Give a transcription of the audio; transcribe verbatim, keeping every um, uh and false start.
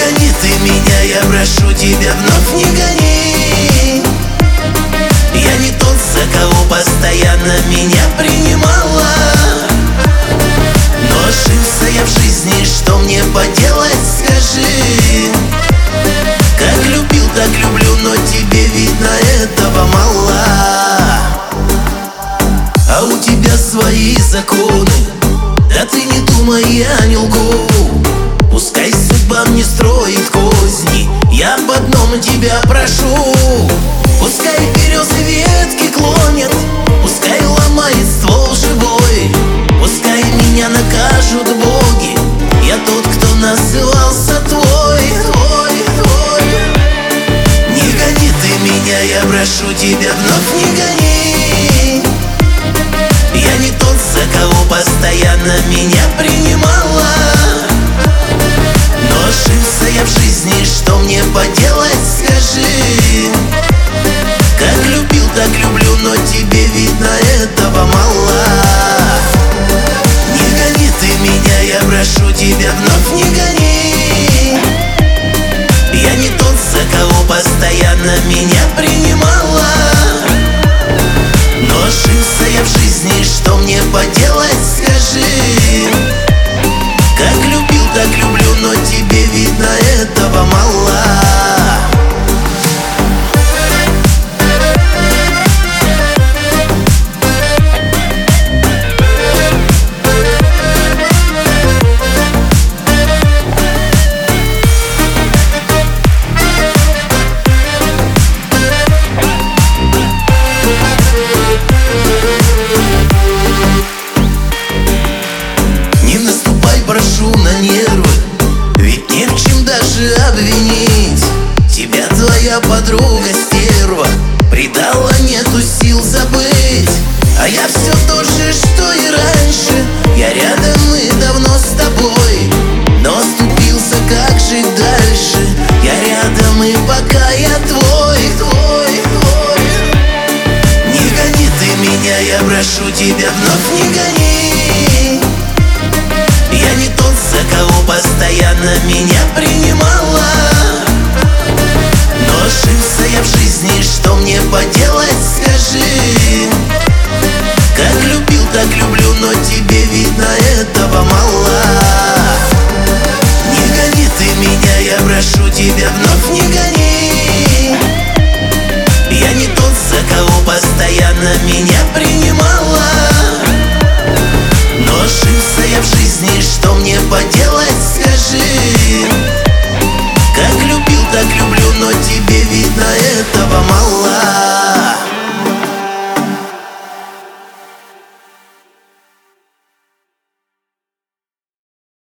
гони ты меня, я прошу тебя, вновь не гони. Я не тот, за кого постоянно меня принимала. Но ошибся я в жизни, что мне поделать, скажи. Как любил, так люблю, но тебе, видно, этого мало. А у тебя свои законы, да ты не думай, я не лгу. Пускай судьба мне строит козни, я об одном тебя прошу. Пускай березы ветки клонят, пускай ломает ствол живой. Пускай меня накажут боги, я тот, кто назывался твой, твой, твой. Не гони ты меня, я прошу тебя, вновь не гони. Я не тот, за кого постоянно меня принимала. Но ошибся я в жизни, что мне поделать, скажи. Как любил, так люблю, но тебе, видно, этого мало. Не гони ты меня, я прошу тебя, вновь не гони. Я не тот, за кого постоянно меня принимала. Но ошибся я в жизни, что мне поделать, скажи. Как любил, так люблю, но тебе, видно, этого мало. Прошу на нервы, ведь не в чем даже обвинить. Тебя твоя подруга стерва предала, нету сил забыть. А я все то же, что и раньше. Я рядом и давно с тобой, но оступился, как жить дальше. Я рядом и пока я твой, твой, твой. Не гони ты меня, я прошу тебя, вновь не гони. Я не тот, за кого постоянно меня принимала. Но ошибся я в жизни, что мне поделать, скажи. Как любил, так люблю, но тебе, видно, этого мало. Не гони ты меня, я прошу тебя, вновь не гони. Я не тот, за кого постоянно меня принимала. Но ошибся я в жизни, что мне поделать, скажи.